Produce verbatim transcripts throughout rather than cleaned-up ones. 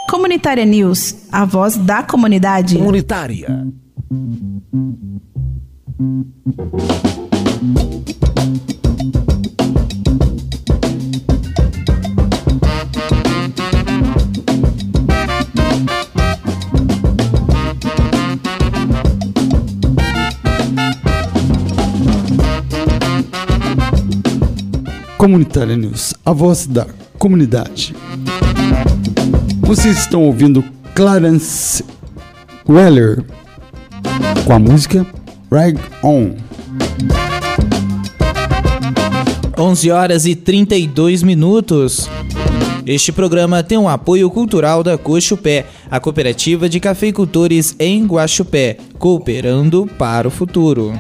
Comunitária News, a voz da comunidade. Comunitária. Comunitária News, a voz da comunidade. Vocês estão ouvindo Clarence Weller com a música Rag On. onze horas e trinta e dois minutos. Este programa tem um apoio cultural da Guaxupé, a cooperativa de cafeicultores em Guaxupé, cooperando para o futuro.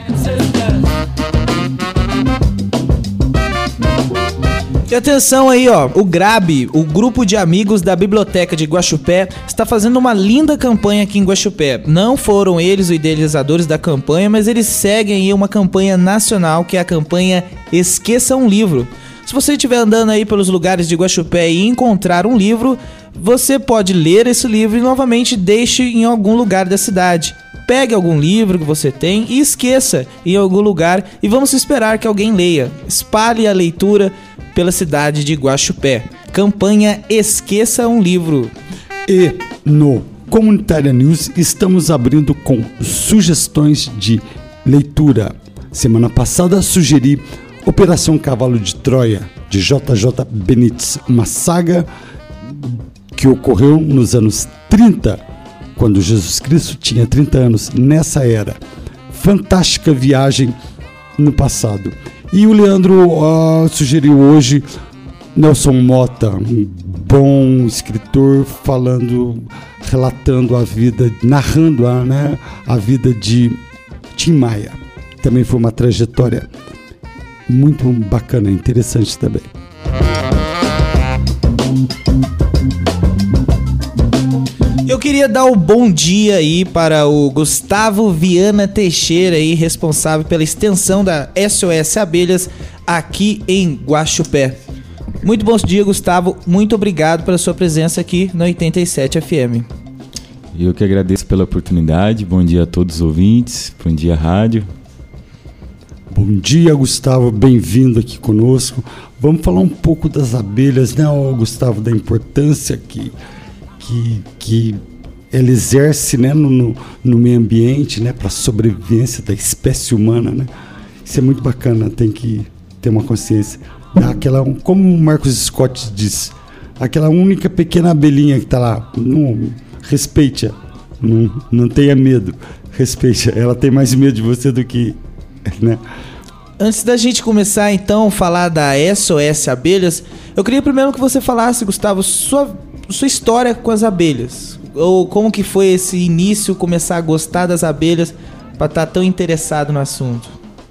E atenção aí, ó, o GRAB, o Grupo de Amigos da Biblioteca de Guaxupé, está fazendo uma linda campanha aqui em Guaxupé. Não foram eles os idealizadores da campanha, mas eles seguem aí uma campanha nacional, que é a campanha Esqueça um Livro. Se você estiver andando aí pelos lugares de Guaxupé e encontrar um livro, você pode ler esse livro e novamente deixe em algum lugar da cidade. Pegue algum livro que você tem e esqueça em algum lugar e vamos esperar que alguém leia. Espalhe a leitura pela cidade de Guaxupé. Campanha Esqueça um Livro. E no Comunitária News estamos abrindo com sugestões de leitura. Semana passada sugeri Operação Cavalo de Troia, de J J Benítez, uma saga que ocorreu nos anos trinta, quando Jesus Cristo tinha trinta anos, nessa era. Fantástica viagem no passado. E o Leandro uh, sugeriu hoje Nelson Mota, um bom escritor, falando, relatando a vida, narrando a, né, a vida de Tim Maia. Também foi uma trajetória muito bacana, interessante também. Eu queria dar o bom dia aí para o Gustavo Viana Teixeira, aí, responsável pela extensão da S O S Abelhas aqui em Guaxupé. Muito bom dia, Gustavo. Muito obrigado pela sua presença aqui no oitenta e sete F M. Eu que agradeço pela oportunidade. Bom dia a todos os ouvintes. Bom dia, rádio. Bom dia, Gustavo. Bem-vindo aqui conosco. Vamos falar um pouco das abelhas, né, Gustavo, da importância que... Que, que ela exerce, né, no, no, no meio ambiente, né, para a sobrevivência da espécie humana, né? Isso é muito bacana, tem que ter uma consciência. Aquela, como o Marcos Scott diz, aquela única pequena abelhinha que está lá, não, respeite-a, não, não tenha medo, respeite-a, ela tem mais medo de você do que... Né? Antes da gente começar, então, a falar da S O S Abelhas, eu queria primeiro que você falasse, Gustavo, sua... sua história com as abelhas, ou como que foi esse início, começar a gostar das abelhas para estar tão interessado no assunto?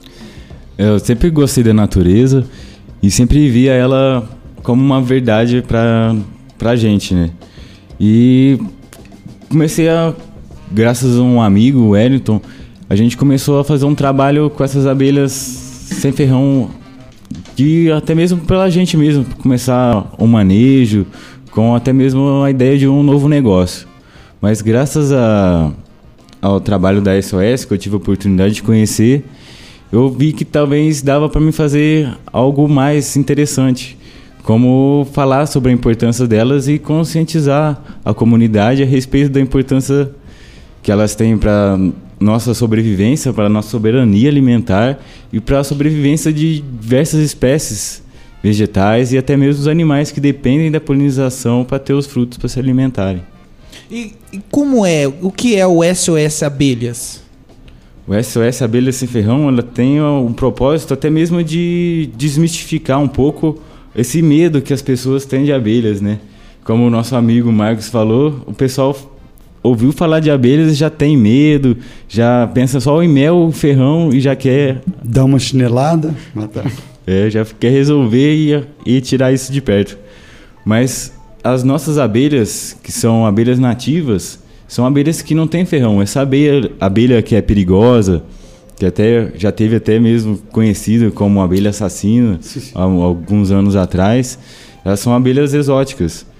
Eu sempre gostei da natureza e sempre via ela como uma verdade para pra gente, né? E comecei a, graças a um amigo, o Wellington, a gente começou a fazer um trabalho com essas abelhas sem ferrão, de até mesmo pela gente mesmo, começar um manejo, com até mesmo a ideia de um novo negócio. Mas graças a, ao trabalho da S O S, que eu tive a oportunidade de conhecer, eu vi que talvez dava para mim fazer algo mais interessante, como falar sobre a importância delas e conscientizar a comunidade a respeito da importância que elas têm para nossa sobrevivência, para nossa soberania alimentar e para a sobrevivência de diversas espécies vegetais e até mesmo os animais que dependem da polinização para ter os frutos para se alimentarem. E, e como é? O que é o S O S Abelhas? O S O S Abelhas Sem Ferrão, ela tem um propósito até mesmo de desmistificar um pouco esse medo que as pessoas têm de abelhas, né? Como o nosso amigo Marcos falou, o pessoal ouviu falar de abelhas e já tem medo, já pensa só em mel, ferrão e já quer... Dar uma chinelada, matar... É, já quer resolver e, e tirar isso de perto. Mas as nossas abelhas, que são abelhas nativas, são abelhas que não têm ferrão. Essa abelha, abelha que é perigosa, que até já teve até mesmo conhecida como abelha assassina, sim, sim. Há alguns anos atrás, elas são abelhas exóticas.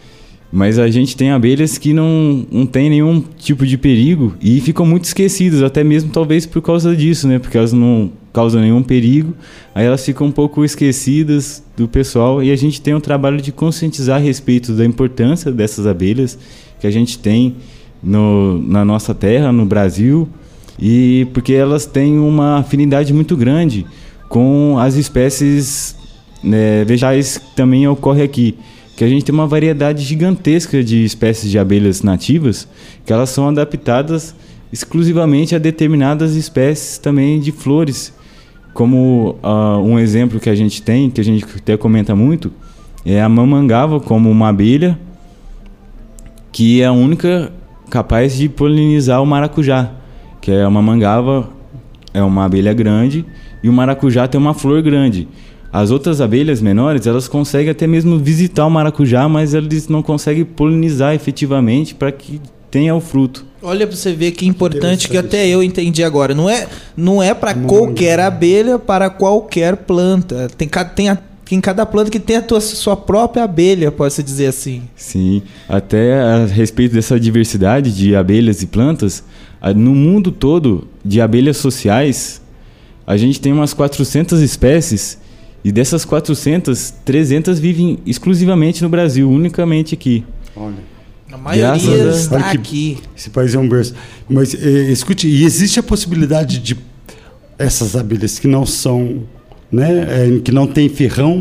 Mas a gente tem abelhas que não, não tem nenhum tipo de perigo e ficam muito esquecidas, até mesmo talvez por causa disso, né? Porque elas não causam nenhum perigo, aí elas ficam um pouco esquecidas do pessoal, e a gente tem um trabalho de conscientizar a respeito da importância dessas abelhas que a gente tem no, na nossa terra, no Brasil, e porque elas têm uma afinidade muito grande com as espécies, né, vegetais que também ocorre aqui, que a gente tem uma variedade gigantesca de espécies de abelhas nativas, que elas são adaptadas exclusivamente a determinadas espécies também de flores. Como uh, um exemplo que a gente tem, que a gente até comenta muito, é a mamangava, como uma abelha que é a única capaz de polinizar o maracujá, que é a mamangava, é uma abelha grande, e o maracujá tem uma flor grande. As outras abelhas menores, elas conseguem até mesmo visitar o maracujá, mas eles não conseguem polinizar efetivamente para que tenha o fruto. Olha para você ver que importante, que até eu entendi agora. Não é, não é para qualquer abelha, para qualquer planta. Tem, tem, a, tem cada planta que tem a tua, sua própria abelha, pode-se dizer assim. Sim, até a respeito dessa diversidade de abelhas e plantas, no mundo todo de abelhas sociais, a gente tem umas quatrocentas espécies, e dessas quatrocentas, trezentas vivem exclusivamente no Brasil, unicamente aqui. Olha. A maioria a... está que aqui. Esse país é um berço. Mas, é, escute, e existe a possibilidade de essas abelhas que não são, né, é, que não tem ferrão,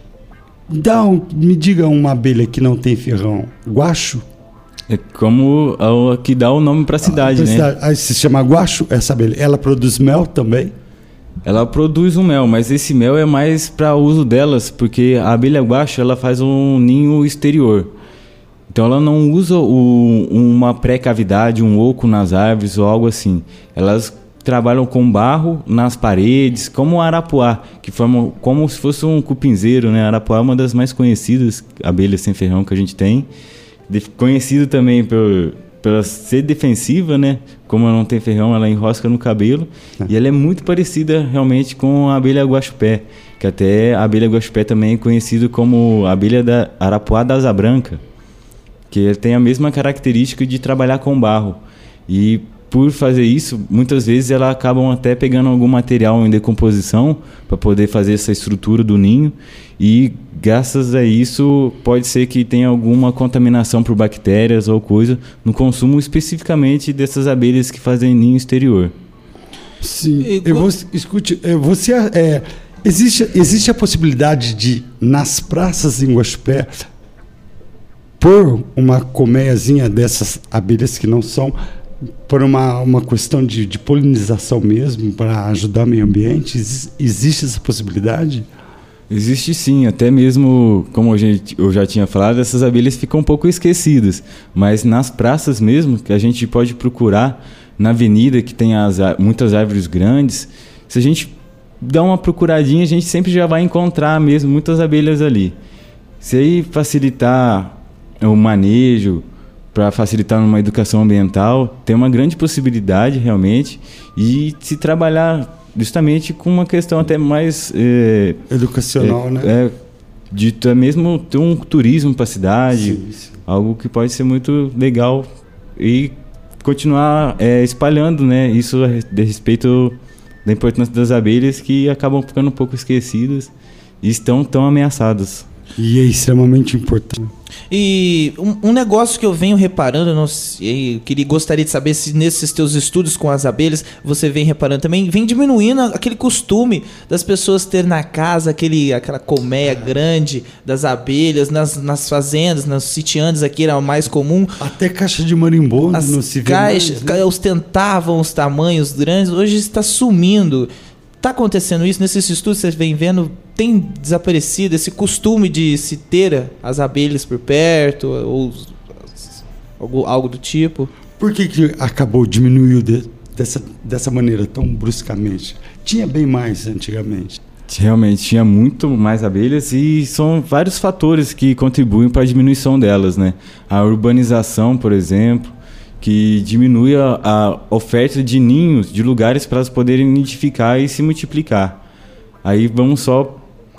dá um, me diga uma abelha que não tem ferrão. Guacho? É como a, a que dá o nome para a cidade, né? Cidade. Aí se chama guacho, essa abelha. Ela produz mel também? Ela produz um mel, mas esse mel é mais para uso delas, porque a abelha guacho, ela faz um ninho exterior. Então ela não usa o, uma pré-cavidade, um oco nas árvores ou algo assim. Elas trabalham com barro nas paredes, como o arapuá, que forma como se fosse um cupinzeiro, né? A arapuá é uma das mais conhecidas abelhas sem ferrão que a gente tem. De, conhecido também por, por ser defensiva, né? Como ela não tem ferrão, ela enrosca no cabelo. É. E ela é muito parecida realmente com a abelha guaxupé, que até a abelha guaxupé também é conhecida como a abelha da arapuá da asa branca, que tem a mesma característica de trabalhar com barro. E por fazer isso, muitas vezes elas acabam até pegando algum material em decomposição para poder fazer essa estrutura do ninho, e graças a isso pode ser que tenha alguma contaminação por bactérias ou coisa no consumo especificamente dessas abelhas que fazem ninho exterior. Sim, e, eu vou, escute, você, é, existe, existe a possibilidade de, nas praças em Guaxupé, por uma colmeiazinha dessas abelhas que não são, por uma, uma questão de, de polinização mesmo, para ajudar o meio ambiente? Ex- existe essa possibilidade? Existe sim, até mesmo, como a gente, eu já tinha falado, essas abelhas ficam um pouco esquecidas, mas nas praças mesmo, que a gente pode procurar, na avenida que tem as, muitas árvores grandes, se a gente dá uma procuradinha, a gente sempre já vai encontrar mesmo muitas abelhas ali. Se aí facilitar o manejo, para facilitar uma educação ambiental, tem uma grande possibilidade realmente, e se trabalhar justamente com uma questão até mais é, educacional, é, né? É, de até mesmo ter um turismo para a cidade, sim, sim. Algo que pode ser muito legal e continuar é, espalhando, né, isso a respeito da importância das abelhas, que acabam ficando um pouco esquecidas e estão tão ameaçadas. E é extremamente importante. E um, um negócio que eu venho reparando, não sei, eu queria, gostaria de saber se nesses teus estudos com as abelhas você vem reparando também, vem diminuindo aquele costume das pessoas ter na casa aquele, aquela colmeia grande das abelhas, nas, nas fazendas, nas sitiantes aqui era o mais comum. Até caixa de marimbondo as não se vê caixas, mais, né? ostentavam os tamanhos grandes, hoje está sumindo. Está acontecendo isso? Nesses estudos vocês vêm vendo, tem desaparecido esse costume de se ter as abelhas por perto, ou algo, algo do tipo? Por que que acabou, diminuiu de, dessa, dessa maneira tão bruscamente? Tinha bem mais antigamente. Realmente, tinha muito mais abelhas, e são vários fatores que contribuem para a diminuição delas, né? A urbanização, por exemplo, que diminui a, a oferta de ninhos, de lugares para elas poderem nidificar e se multiplicar. Aí vamos só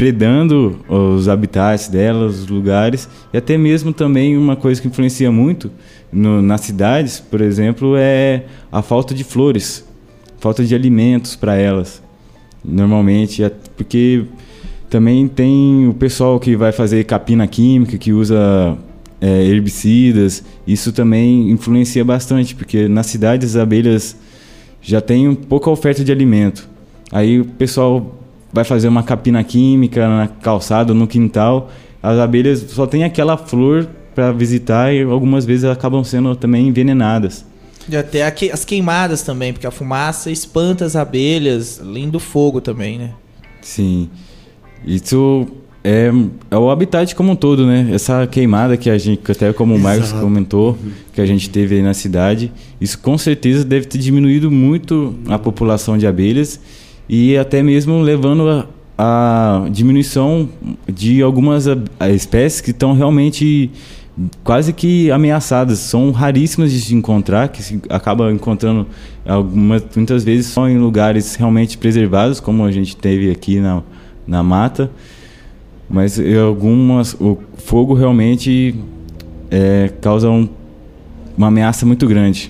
predando os habitats delas, os lugares, e até mesmo também uma coisa que influencia muito no, nas cidades, por exemplo, é a falta de flores, falta de alimentos para elas, normalmente, porque também tem o pessoal que vai fazer capina química, que usa é, herbicidas, isso também influencia bastante, porque nas cidades as abelhas já têm pouca oferta de alimento, aí o pessoal vai fazer uma capina química na calçada, no quintal, as abelhas só tem aquela flor para visitar e algumas vezes acabam sendo também envenenadas. E até as queimadas também, porque a fumaça espanta as abelhas, além do fogo também, né? Sim, isso é, é o habitat como um todo, né? Essa queimada que a gente, até como o Marcos comentou, que a gente teve aí na cidade, isso com certeza deve ter diminuído muito a população de abelhas, e até mesmo levando a, a diminuição de algumas a, a espécies que estão realmente quase que ameaçadas. São raríssimas de se encontrar, que se acaba encontrando algumas, muitas vezes só em lugares realmente preservados, como a gente teve aqui na, na mata. Mas algumas, o fogo realmente é, causa um, uma ameaça muito grande.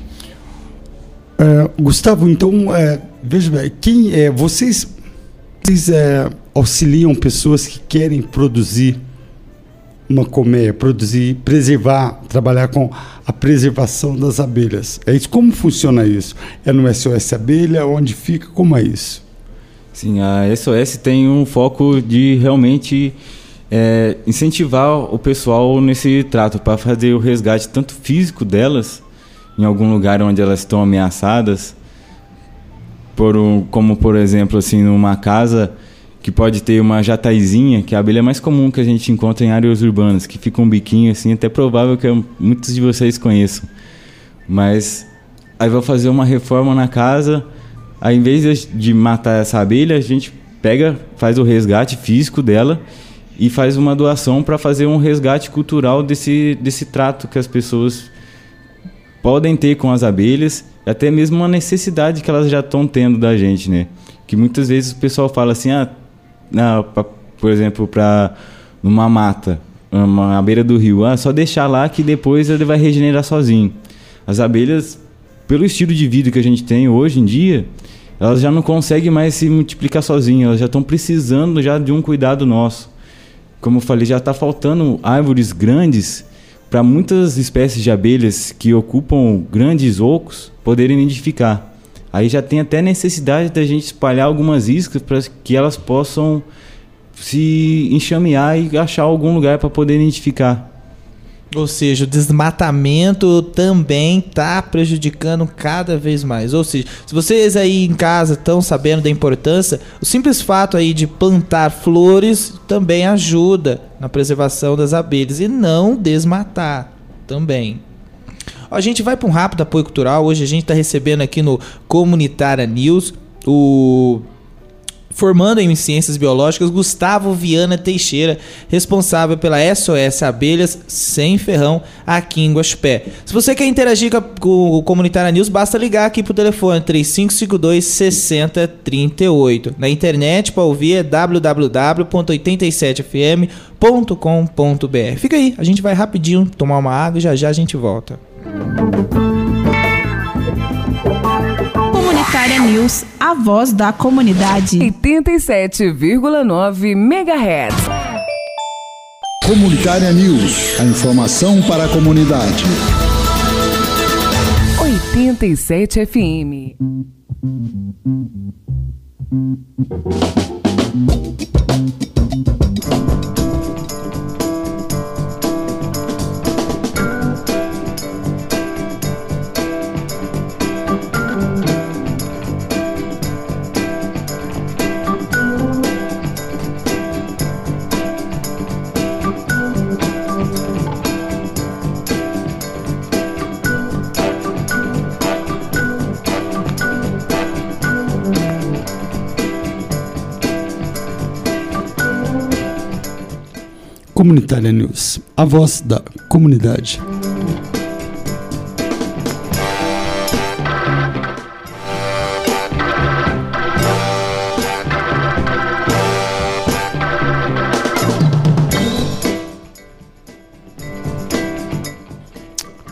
É, Gustavo, então, é, veja bem, quem, é, vocês, vocês é, auxiliam pessoas que querem produzir uma colmeia, produzir, preservar, trabalhar com a preservação das abelhas. É isso? Como funciona isso? É no S O S Abelha? Onde fica? Como é isso? Sim, a S O S tem um foco de realmente é, incentivar o pessoal nesse trato, para fazer o resgate tanto físico delas, em algum lugar onde elas estão ameaçadas, por um, como por exemplo assim, numa casa que pode ter uma jataizinha, que é a abelha mais comum que a gente encontra em áreas urbanas, que fica um biquinho assim, até provável que muitos de vocês conheçam. Mas aí vai fazer uma reforma na casa, aí em vez de matar essa abelha, a gente pega, faz o resgate físico dela e faz uma doação para fazer um resgate cultural desse, desse trato que as pessoas podem ter com as abelhas, e até mesmo uma necessidade que elas já estão tendo da gente, né? Que muitas vezes o pessoal fala assim, ah, na, pra, por exemplo, para numa mata, uma, à beira do rio, ah, só deixar lá que depois ele vai regenerar sozinho. As abelhas, pelo estilo de vida que a gente tem hoje em dia, elas já não conseguem mais se multiplicar sozinhas, elas já estão precisando já de um cuidado nosso. Como eu falei, já está faltando árvores grandes para muitas espécies de abelhas que ocupam grandes ocos poderem nidificar. Aí já tem até necessidade da gente espalhar algumas iscas para que elas possam se enxamear e achar algum lugar para poder nidificar. Ou seja, o desmatamento também está prejudicando cada vez mais. Ou seja, se vocês aí em casa estão sabendo da importância, o simples fato aí de plantar flores também ajuda na preservação das abelhas e não desmatar também. A gente vai para um rápido apoio cultural. Hoje a gente está recebendo aqui no Comunitária News o formando em Ciências Biológicas, Gustavo Viana Teixeira, responsável pela S O S Abelhas Sem Ferrão aqui em Guaxupé. Se você quer interagir com o Comunitária News, basta ligar aqui pro telefone três cinco cinco dois, seis zero três oito. Na internet, para ouvir, é w w w ponto oitenta e sete f m ponto com ponto b r. Fica aí, a gente vai rapidinho tomar uma água e já já a gente volta. Comunitária News, a voz da comunidade. oitenta e sete vírgula nove megahertz. Comunitária News, a informação para a comunidade. oitenta e sete F M. Comunitária News, a voz da comunidade.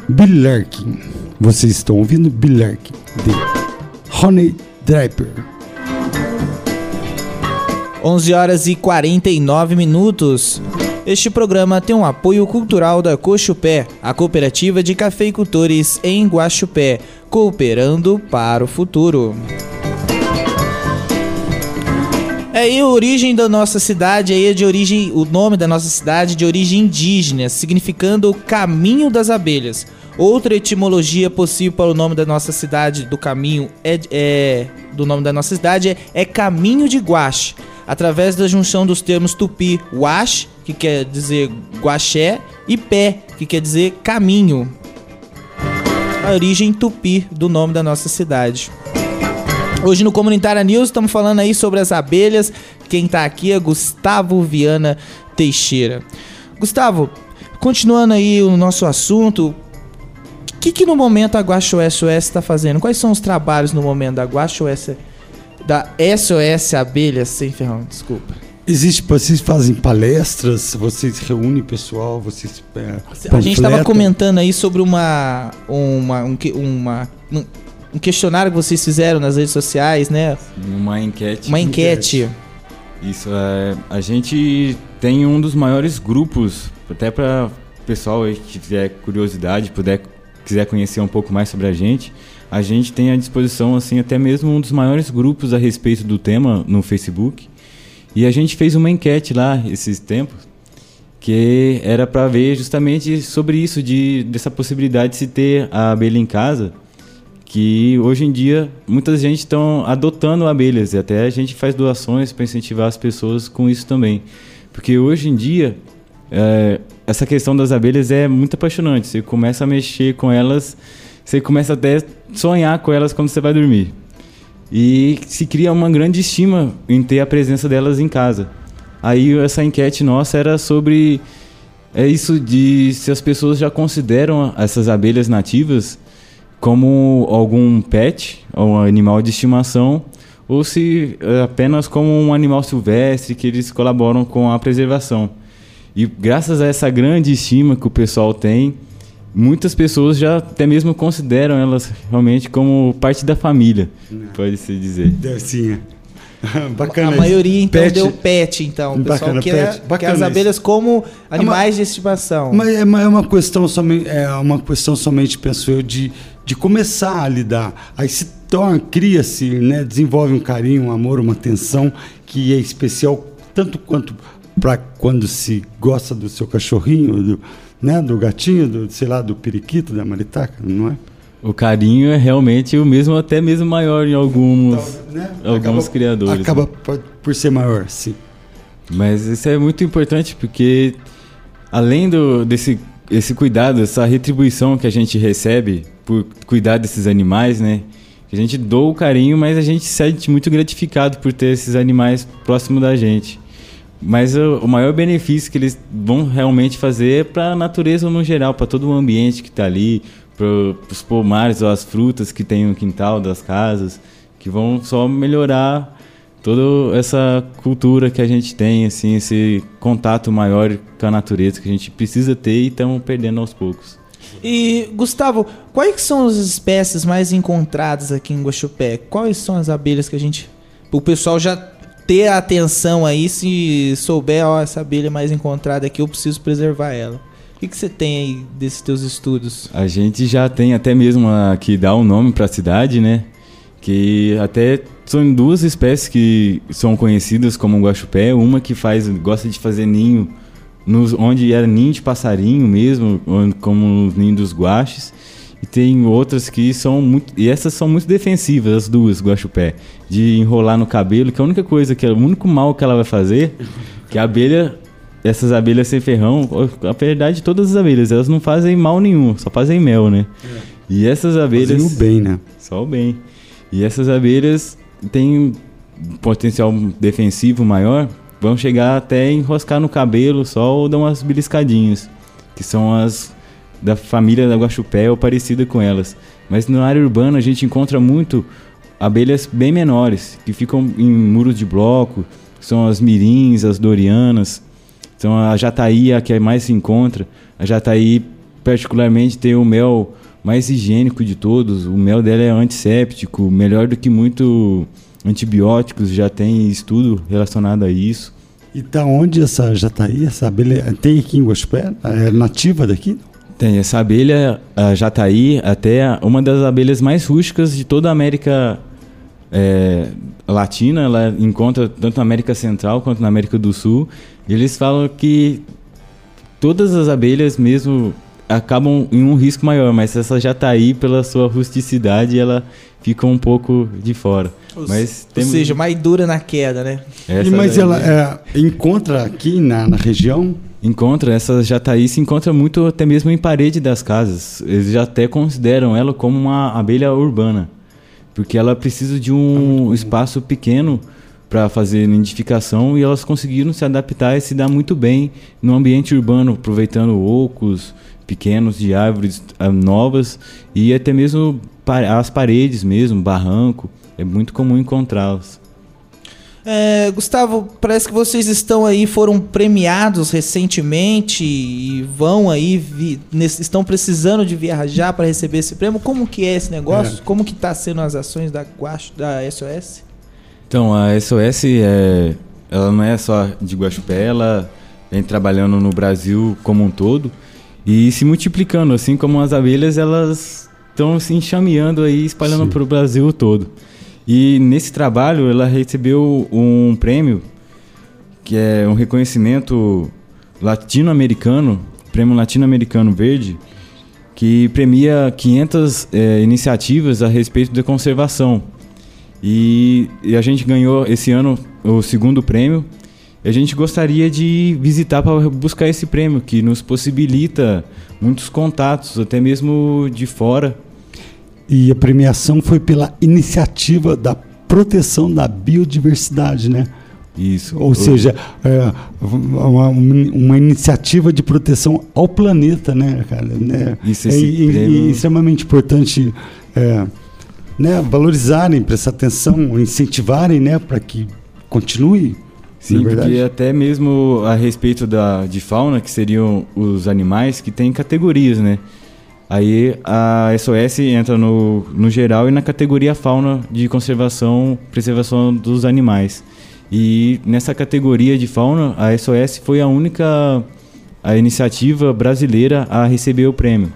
Billy Larkin. Vocês estão ouvindo Billy Larkin, de Honey Draper. onze horas e quarenta e nove minutos. Este programa tem um apoio cultural da Cochupé, a cooperativa de cafeicultores em Guaxupé, cooperando para o futuro. É aí a origem da nossa cidade, aí é de origem, o nome da nossa cidade de origem indígena, significando caminho das abelhas. Outra etimologia possível para o nome da nossa cidade, do caminho, é, é do nome da nossa cidade é, é caminho de Guaxe, através da junção dos termos tupi, Guaxe, que quer dizer guaxé, e pé, que quer dizer caminho. A origem tupi do nome da nossa cidade. Hoje no Comunitária News estamos falando aí sobre as abelhas. Quem está aqui é Gustavo Viana Teixeira. Gustavo, continuando aí o nosso assunto, o que, que no momento a Guaxo S O S está fazendo? Quais são os trabalhos no momento da Guaxo S O S, da S O S Abelhas Sem Ferrão? Desculpa. Existe, vocês fazem palestras, vocês reúnem pessoal, vocês é, a gente estava comentando aí sobre uma, uma, um, uma, um, um questionário que vocês fizeram nas redes sociais, né? Uma enquete. Uma enquete. Isso, é, a gente tem um dos maiores grupos, até para o pessoal aí que tiver curiosidade, puder, quiser conhecer um pouco mais sobre a gente, a gente tem à disposição, assim, até mesmo um dos maiores grupos a respeito do tema no Facebook. E a gente fez uma enquete lá esses tempos, que era para ver justamente sobre isso, de, dessa possibilidade de se ter a abelha em casa, que hoje em dia muita gente estão adotando abelhas, e até a gente faz doações para incentivar as pessoas com isso também. Porque hoje em dia, é, essa questão das abelhas é muito apaixonante. Você começa a mexer com elas, você começa até a sonhar com elas quando você vai dormir. E se cria uma grande estima em ter a presença delas em casa. Aí essa enquete nossa era sobre é isso de se as pessoas já consideram essas abelhas nativas como algum pet, ou um animal de estimação, ou se é apenas como um animal silvestre que eles colaboram com a preservação. E graças a essa grande estima que o pessoal tem, muitas pessoas já até mesmo consideram elas realmente como parte da família, pode-se dizer. Sim. Bacana. A maioria então pet. deu pet, então. O pessoal Bacana, quer, pet. quer as abelhas isso. como animais é uma, de estimação. Mas é uma, é uma questão somente, é uma questão somente, penso eu, de, de começar a lidar. Aí se torna, cria-se, né, desenvolve um carinho, um amor, uma atenção que é especial tanto quanto para quando se gosta do seu cachorrinho, do, né, do gatinho, do, sei lá, do periquito, da maritaca, não é? O carinho é realmente o mesmo, até mesmo maior em alguns, então, né? alguns acaba, criadores. Acaba né? por, por ser maior, sim. Mas isso é muito importante porque, além do, desse esse cuidado, essa retribuição que a gente recebe por cuidar desses animais, né? A gente doa o carinho, mas a gente se sente muito gratificado por ter esses animais próximo da gente. Mas o, o maior benefício que eles vão realmente fazer é para a natureza no geral, para todo o ambiente que está ali, para os pomares ou as frutas que tem no quintal das casas, que vão só melhorar toda essa cultura que a gente tem, assim, esse contato maior com a natureza que a gente precisa ter e estamos perdendo aos poucos. E, Gustavo, quais são as espécies mais encontradas aqui em Guaxupé? Quais são as abelhas que a gente... O pessoal já ter a atenção aí, se souber, ó, essa abelha mais encontrada aqui, eu preciso preservar ela. O que, que você tem aí desses teus estudos? A gente já tem até mesmo a, que dá um nome para a cidade, né? Que até são duas espécies que são conhecidas como Guaxupé. Uma que faz, gosta de fazer ninho nos, onde era ninho de passarinho mesmo, como os ninhos dos guaxes. E tem outras que são muito... E essas são muito defensivas, as duas, Guaxupé. De enrolar no cabelo, que a única coisa, que é o único mal que ela vai fazer, que a abelha... Essas abelhas sem ferrão, a verdade, todas as abelhas, elas não fazem mal nenhum, só fazem mel, né? É. E essas abelhas... Fazem o bem, né? Só o bem. E essas abelhas têm um potencial defensivo maior, vão chegar até enroscar no cabelo só ou dar umas beliscadinhas, que são as da família da Guaxupé ou parecida com elas. Mas na área urbana a gente encontra muito abelhas bem menores, que ficam em muros de bloco, são as mirins, as dorianas... Então a jataí é a que mais se encontra. A jataí particularmente tem o mel mais higiênico de todos. O mel dela é antisséptico, melhor do que muito antibióticos, já tem estudo relacionado a isso. E tá onde essa jataí, essa abelha? Tem aqui em Guaxupé? É nativa daqui? Tem, essa abelha, a jataí, até uma das abelhas mais rústicas de toda a América é, Latina. Ela encontra tanto na América Central quanto na América do Sul. E eles falam que todas as abelhas mesmo acabam em um risco maior, mas essa jataí, pela sua rusticidade, ela fica um pouco de fora. Ou, mas ou temos... seja, mais dura na queda, né? E, mas daí... ela é, encontra aqui na, na região? Encontra, essa jataí se encontra muito até mesmo em parede das casas. Eles já até consideram ela como uma abelha urbana, porque ela precisa de um espaço pequeno para fazer nidificação, e elas conseguiram se adaptar e se dar muito bem no ambiente urbano, aproveitando ocos pequenos de árvores uh, novas e até mesmo pa- as paredes mesmo, barranco. É muito comum encontrá-las. É, Gustavo, parece que vocês estão aí, foram premiados recentemente e vão aí, vi, nesse, estão precisando de viajar para receber esse prêmio. Como que é esse negócio? É. Como que está sendo as ações da, Guax, da S O S? Então, a S O S, é, ela não é só de Guaxupé, ela vem trabalhando no Brasil como um todo e se multiplicando, assim como as abelhas, elas estão se enxameando aí, espalhando para o Brasil todo. E nesse trabalho ela recebeu um prêmio, que é um reconhecimento latino-americano, prêmio latino-americano verde, que premia quinhentas é, iniciativas a respeito da conservação. E, e a gente ganhou esse ano o segundo prêmio. E a gente gostaria de visitar para buscar esse prêmio, que nos possibilita muitos contatos, até mesmo de fora. E a premiação foi pela iniciativa da proteção da biodiversidade, né? Isso. Ou seja, é, uma, uma iniciativa de proteção ao planeta, né, cara? Né? Isso, é, esse e, prêmio... e extremamente importante, é, né, valorizarem, prestar atenção, incentivarem, né, para que continue. Sim, porque até mesmo a respeito da, de fauna, que seriam os animais, que tem categorias, né? Aí a S O S entra no, no geral e na categoria fauna de conservação, preservação dos animais. E nessa categoria de fauna, a S O S foi a única a iniciativa brasileira a receber o prêmio.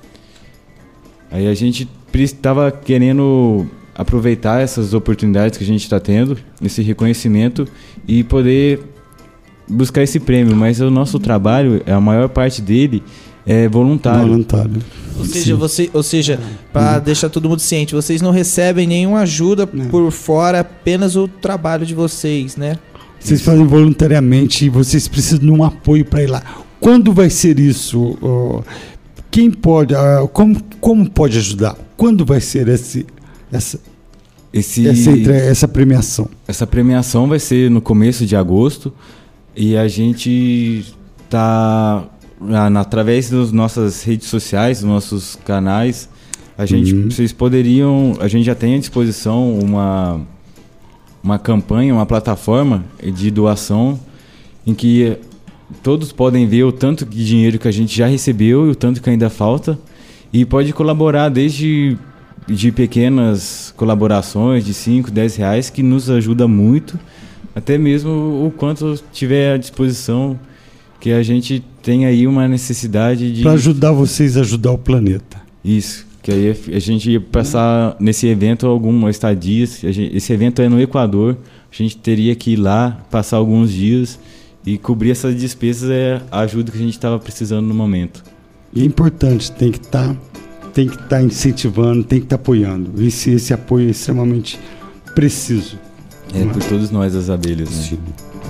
Aí a gente estava querendo aproveitar essas oportunidades que a gente está tendo, esse reconhecimento, e poder buscar esse prêmio. Mas o nosso trabalho, a maior parte dele, é voluntário. Voluntário. Ou seja, você, ou seja, para uhum. deixar todo mundo ciente, vocês não recebem nenhuma ajuda não. por fora, apenas o trabalho de vocês, né? Vocês fazem voluntariamente e vocês precisam de um apoio para ir lá. Quando vai ser isso? Quem pode? Como, como pode ajudar? Quando vai ser esse, essa, esse, essa, essa premiação? Essa premiação vai ser no começo de agosto e a gente está... através das nossas redes sociais, dos nossos canais, a gente, uhum. vocês poderiam, a gente já tem à disposição uma, uma campanha, uma plataforma de doação em que todos podem ver o tanto de dinheiro que a gente já recebeu e o tanto que ainda falta, e pode colaborar desde de pequenas colaborações de cinco, dez reais, que nos ajuda muito, até mesmo o quanto tiver à disposição, que a gente tem aí uma necessidade de... Para ajudar vocês a ajudar o planeta. Isso, que aí a gente ia passar nesse evento algumas estadias. Esse evento é no Equador, a gente teria que ir lá, passar alguns dias e cobrir essas despesas, é a ajuda que a gente estava precisando no momento. E é importante, tem que estar tá, tem que estar tá incentivando, tem que estar tá apoiando. Esse, esse apoio é extremamente preciso. É, por todos nós as abelhas, né? Sim.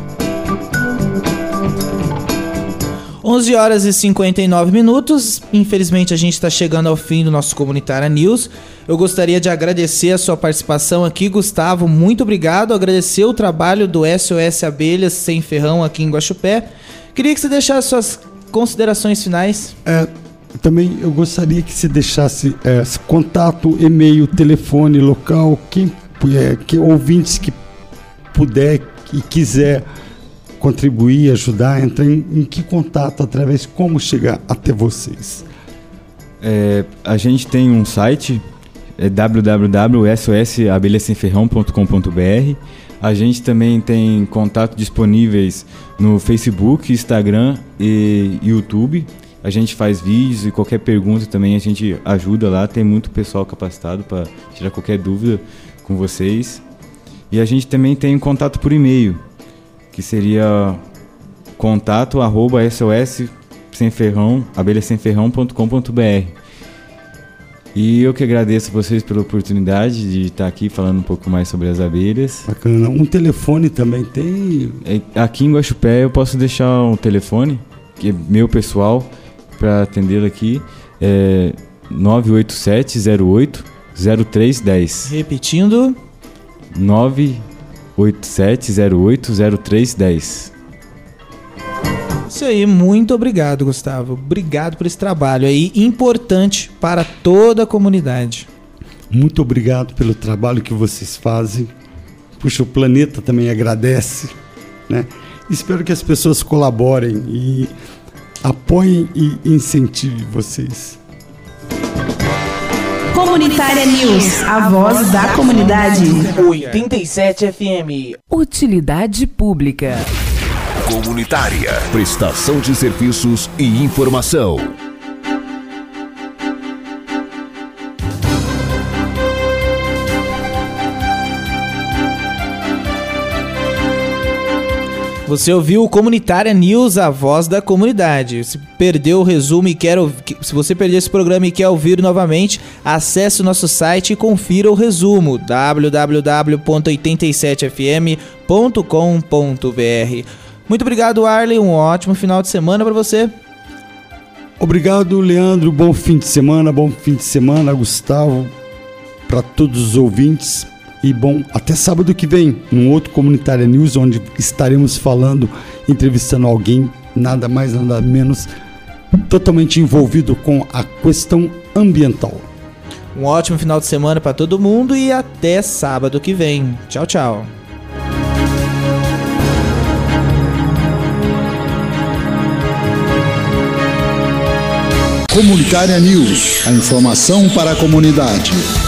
onze horas e cinquenta e nove minutos, infelizmente a gente está chegando ao fim do nosso Comunitária News. Eu gostaria de agradecer a sua participação aqui, Gustavo, muito obrigado, agradecer o trabalho do S O S Abelhas Sem Ferrão aqui em Guaxupé. Queria que você deixasse suas considerações finais. É, também eu gostaria que você deixasse é, contato, e-mail, telefone, local, quem é, que, ouvintes que puder e quiser contribuir, ajudar, entrar em, em que contato, através de como chegar até vocês. É, a gente tem um site, é w w w ponto s o s abelha sem ferrão ponto com ponto b r. A gente também tem contato disponíveis no Facebook, Instagram e YouTube. A gente faz vídeos e qualquer pergunta também a gente ajuda lá. Tem muito pessoal capacitado para tirar qualquer dúvida com vocês. E a gente também tem contato por e-mail, que seria contato arroba sos sem ferrão, abelha sem ferrão ponto com ponto b r. E eu que agradeço a vocês pela oportunidade de estar aqui falando um pouco mais sobre as abelhas. Bacana. Um telefone também tem? Aqui em Guaxupé eu posso deixar um telefone, que é meu pessoal, para atendê-lo aqui. É nove oito sete zero oito zero três um zero. Repetindo. nove oito sete zero oito zero três um zero. Isso aí, muito obrigado, Gustavo. Obrigado por esse trabalho aí, importante para toda a comunidade. Muito obrigado pelo trabalho que vocês fazem. Puxa, o planeta também agradece, né? Espero que as pessoas colaborem e apoiem e incentivem vocês. Comunitária News, a voz da comunidade. oitenta e sete F M. Utilidade pública. Comunitária, prestação de serviços e informação. Você ouviu o Comunitária News, a voz da comunidade. Se perdeu o resumo e quer ouvir, se você perdeu esse programa e quer ouvir novamente, acesse o nosso site e confira o resumo w w w ponto oitenta e sete f m ponto com ponto b r. Muito obrigado, Arley. Um ótimo final de semana para você. Obrigado, Leandro. Bom fim de semana, bom fim de semana, Gustavo, para todos os ouvintes. E bom, até sábado que vem, num outro Comunitária News, onde estaremos falando, entrevistando alguém, nada mais, nada menos, totalmente envolvido com a questão ambiental. Um ótimo final de semana para todo mundo e até sábado que vem. Tchau, tchau. Comunitária News, a informação para a comunidade.